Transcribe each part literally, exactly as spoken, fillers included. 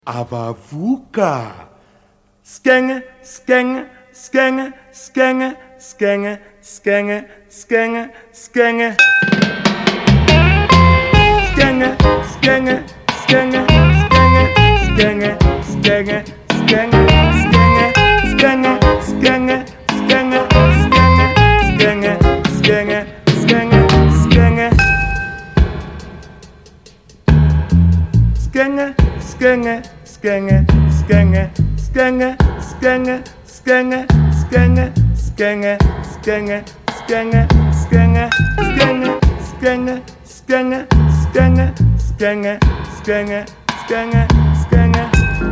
Avavuka. Skenge, skenge, skenge, skenge, skenge, skenge, skenge, skenge. Skenge, skenge, skenge, skenge, skenge, skenge, skenge, skenge, skenge, skenge, skenge, skenge, skenge, skenge, skenge. Skenge, skenge, skenge, skenge, skenge, skenge, skenge, skenge, skenge, skenge, skenge, skenge, skenge, skenge, skenge, skenge, skenge, skenge, skenge, skenge.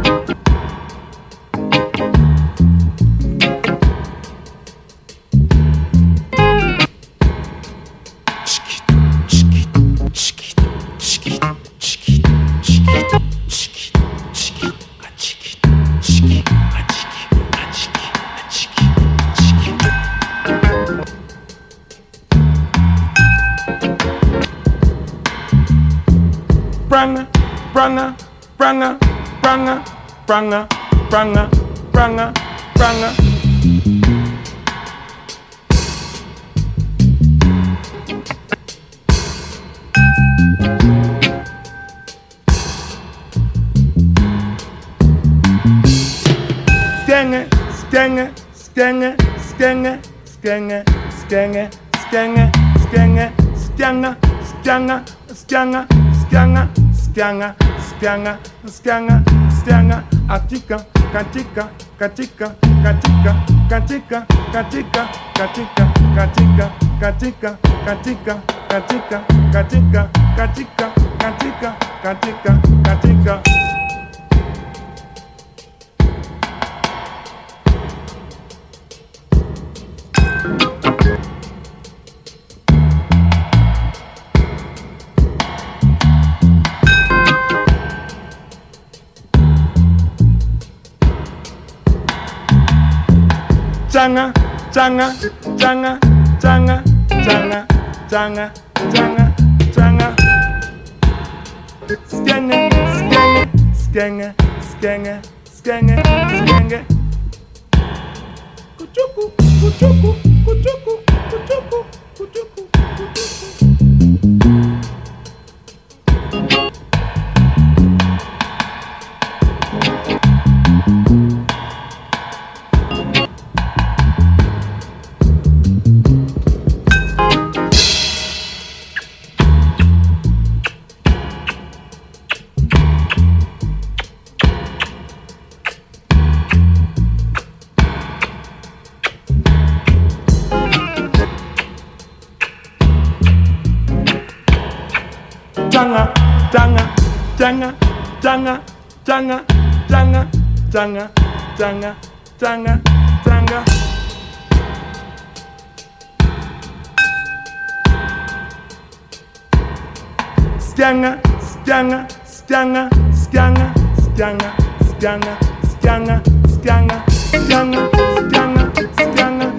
Branga, branga, branga, branga, branga, branga, branga, branga. Skenge, skenge, skenge, skenge, skenge, skenge, skenge, skenge, skenge, skenge, skenge, skenge, skenge, skenge, skenge, skenge, atika, katika, katika, katika, katika, katika, katika, katika, katika, katika, katika, katika, katika, katika, katika, katika. Changa, changa, changa, changa, changa, changa, changa, changa. Skenge, skenge, skenge, skenge, skenge, skenge. Kuchuku, kuchuku, kuchuku, kuchuku, kuchuku, kuchuku. Changa, changa, changa, changa, changa, changa, changa, changa, changa, changa. Skanga, skanga, skanga, skanga, skanga, skanga, skanga, skanga, skanga, skanga, skanga.